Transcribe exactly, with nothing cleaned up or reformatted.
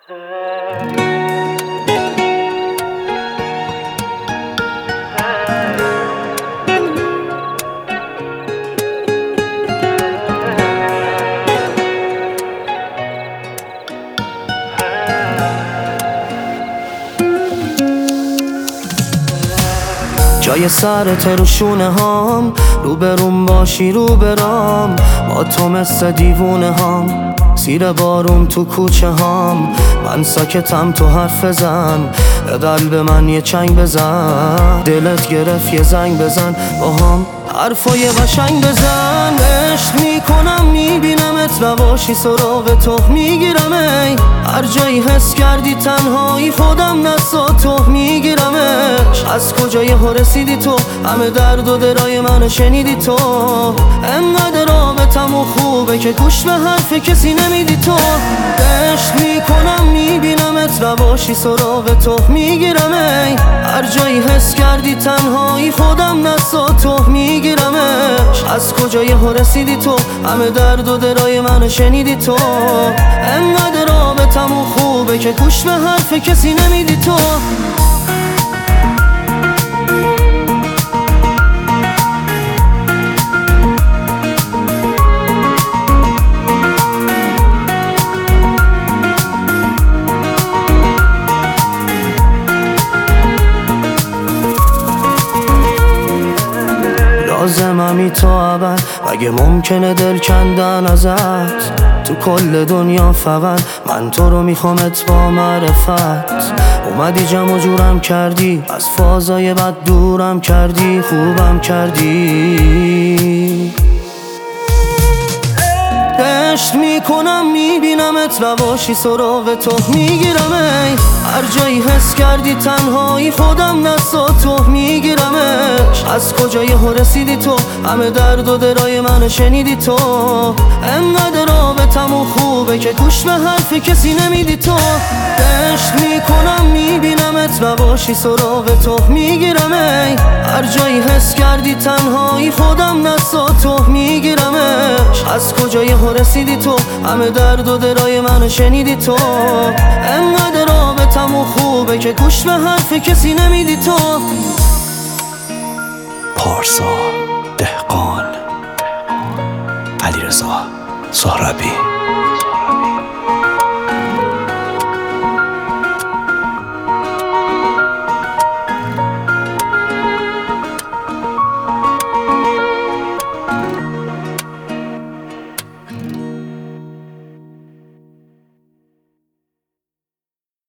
جای سرت رو شونه هام، رو بروم باشی رو برام، با تو مثل دیوونه هام، زیر بارون تو کوچه هام. من ساکتم تو حرف بزن، به قلب من یه چنگ بزن، دلت گرفت یه زنگ بزن، با هم حرفای قشنگ بزن. عشق میکنم میبینمت نباشی سراغ تو میگیرم، ای هر جایی حس کردی تنهایی خودم نسا تو میگیرمش. از کجای ها رسیدی تو، همه درد و درای منو شنیدی تو، انقدر رابطم و خوبه که گوش به حرف کسی نمیدی تو. عشق میکنم میبینمت نباشی سراغ تو میگیرم، ای هر جایی حس کردی تنهایی خودم نسا تو میگیرمش. از کجای ها رسیدی تو، همه درد و درای منو شنیدی تو، انقدر رابطم و خوبه که گوش به حرف کسی نمیدی تو. لازممی تو ابد، مگه ممکنه دل کندن ازت؟ تو کل دنیا فقط من تو رو میخوامت با معرفت. اومدی جمع و جورم کردی، از فازای بد دورم کردی، خوبم کردی. عشق میکنم میبینمت نباشی سراغ تو میگیرم، ای هر جایی حس کردی تنهایی خودم نسا تو میگیرمش. از کجای ها رسیدی تو، همه درد و درای منو شنیدی تو، انقدر رابطم و خوبه که گوش به حرف کسی نمیدی تو. عشق میکنم میبینمت نباشی سراغ تو میگیرم، ای هر جایی حس کردی تنهایی خودم نسا تو میگیرمش. از کجای ها رسیدی تو، همه درد و درای منو شنیدی تو، انقدر رابطم و خوبه که گوش به حرف کسی نمیدی تو. پارسا دهقان، علیرضا سهرابی.